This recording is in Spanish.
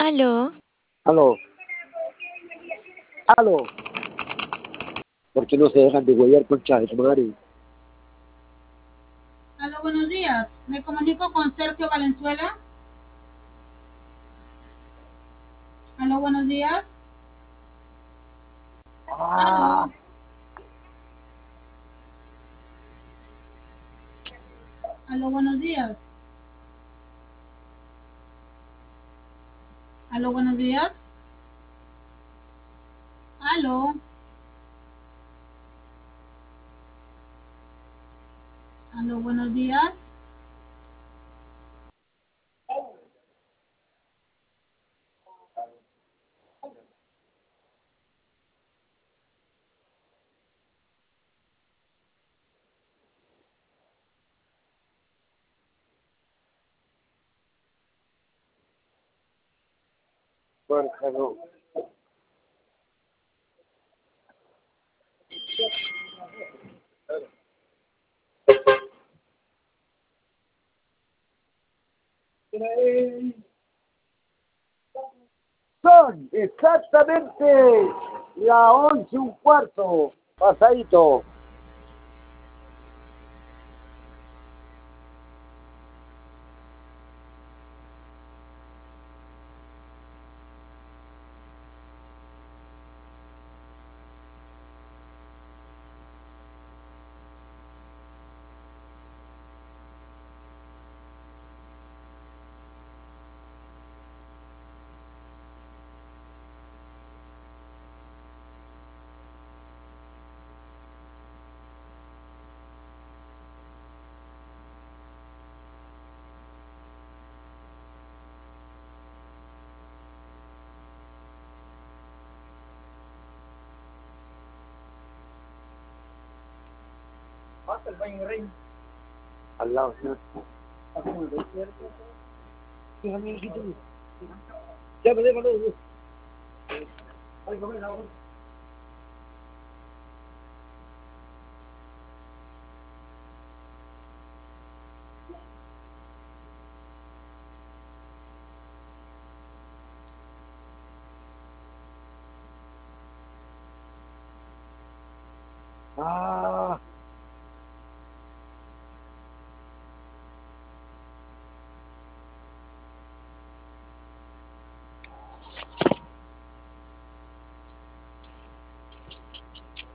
Aló, Aló, aló. ¿Por qué no se dejan de huevear, concha de tu madre? Aló, buenos días. Me comunico con Sergio Valenzuela. Aló, buenos días. Ah, Aló, aló, buenos días. Aló, buenos días. Aló, aló, buenos días. porca, no. Son exactamente las 11:15, pasadito. Al lado, ¿no? Ya me déjalo. Ah.